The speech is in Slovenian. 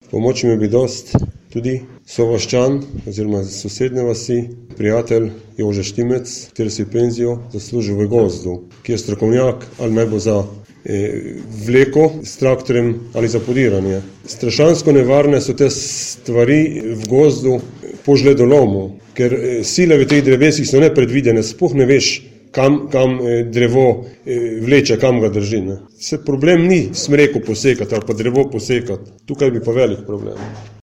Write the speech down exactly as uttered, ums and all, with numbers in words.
Pomoč mi bi dost tudi sovaščan oziroma sosednje vasi, prijatelj Jože Štimec, kateri si penzijo zaslužil v gozdu, ki je strokovnjak ali naj bo za eh, vleko s traktorjem ali za podiranje. Strašansko nevarne so te stvari v gozdu po žledolomu, ker eh, sile v teh drevesih so nepredvidene, sploh ne veš, kam, kam eh, drevo eh, vleče, kam ga drži. Ne. Se problem ni smreko posekati ali pa drevo posekati, tukaj bi pa velik problem.